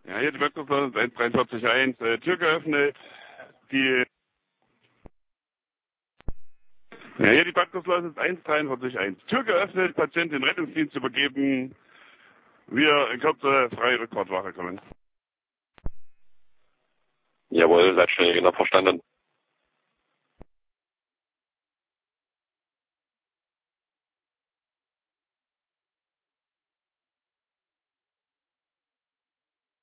Ja, hier die Badkursleute 143.1, Tür geöffnet. Ja, hier die Badkursleute 143.1, Tür geöffnet, Patient in Rettungsdienst übergeben. Wir in Kürze freie Rückfahrtwache kommen. Jawohl, Leitstelle genau verstanden.